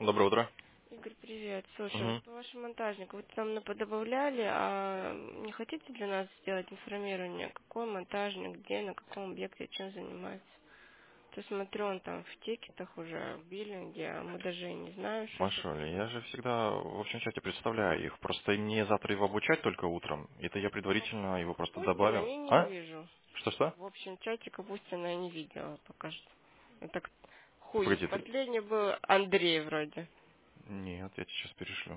Доброе утро. Игорь, привет. Слушай, вот Мгм. по вашему монтажнику, вы там подобавляли, а не хотите для нас сделать информирование, какой монтажник, где, на каком объекте, чем занимается? То смотрю, он там в тикетах уже, в биллинге, а мы даже и не знаем, что это Машуль, такое. я же всегда в общем чате представляю их. Просто мне завтра его обучать только утром. Это я предварительно его просто Капустина добавил. я не А? вижу. Что-что? В общем чате Капустина я не видела пока что. Это хуй. Погоди, ты... Последний был Андрей вроде. Нет, я тебе сейчас перешлю.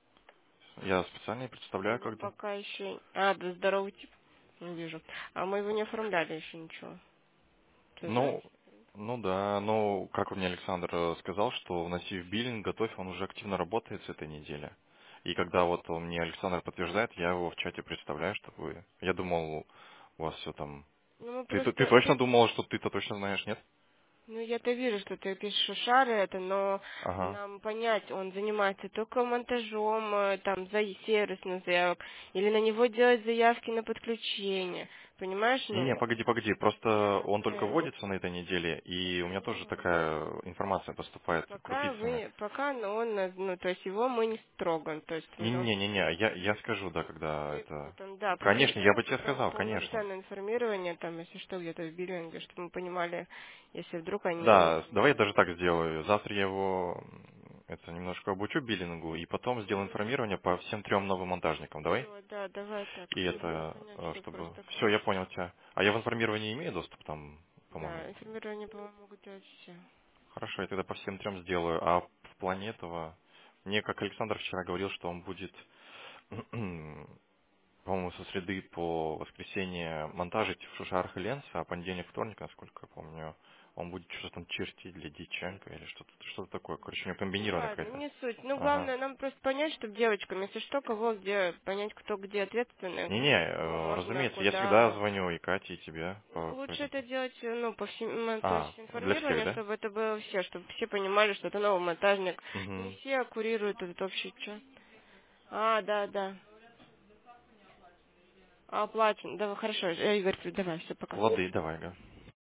Я специально и представляю, Ну, когда. пока еще... А, да, здоровый тип. Не вижу. А мы его не оформляли еще ничего. Ты знаешь? Ну, ну да, ну, как мне Александр сказал, что вноси в биллинг, готовь, он уже активно работает с этой недели. И когда вот он мне Александр подтверждает, я его в чате представляю, чтобы... Я думал, у вас все там... Ну, мы Ты просто... точно думала, что ты-то точно знаешь, нет? Ну, я-то вижу, что ты пишешь шары это, но Ага. нам понять, он занимается только монтажом, там, за сервисных заявок, или на него делать заявки на подключение. Понимаешь, Не-не, ну, погоди. Просто нет, он только вводится на этой неделе, и у меня тоже такая информация поступает крупицами. пока, но он, ну, то есть его мы не строгаем, то есть, ну, Не-не-не, я скажу, да, когда ты это... потом, да, Конечно, я бы продиктуй тебе потом сказал, конечно. полноценное информирование, там, если что, где-то в биллинге, чтобы мы понимали, если вдруг они Да, давай я не... даже так сделаю. Завтра я его это немножко обучу биллингу, и потом сделаю информирование по всем трем новым монтажникам. Давай? Все, да, давай так, И чтобы это, понять, что чтобы... просто Все, кто я что. понял тебя. А я в информировании имею доступ там, по-моему? Да, информирование, по-моему, могут делать все. Хорошо, я тогда по всем трем сделаю. А в плане этого, мне, как Александр вчера говорил, что он будет, по-моему, со среды по воскресенье монтажить в Шушарах и Ленце, а понедельник, вторник, насколько я помню, он будет что-то там чертить для Диченко или что-то такое. Короче, у него Ну комбинированная ладно, какая-то. не суть. Ну, Ага. главное нам просто понять, чтобы девочкам, если что, кого где, понять, кто где ответственный, Не-не, кого можно разумеется, я всегда куда. звоню и Кате, и тебе Ну, по лучше этим. это делать, ну, по всем, то А, есть для всех, информирование, да? чтобы это было все, чтобы все понимали, что это новый монтажник. Не Угу. все курируют этот общий чат. А, да, да. А, оплачен. Да, хорошо. Игорь, давай, все, пока. Лады, давай, да.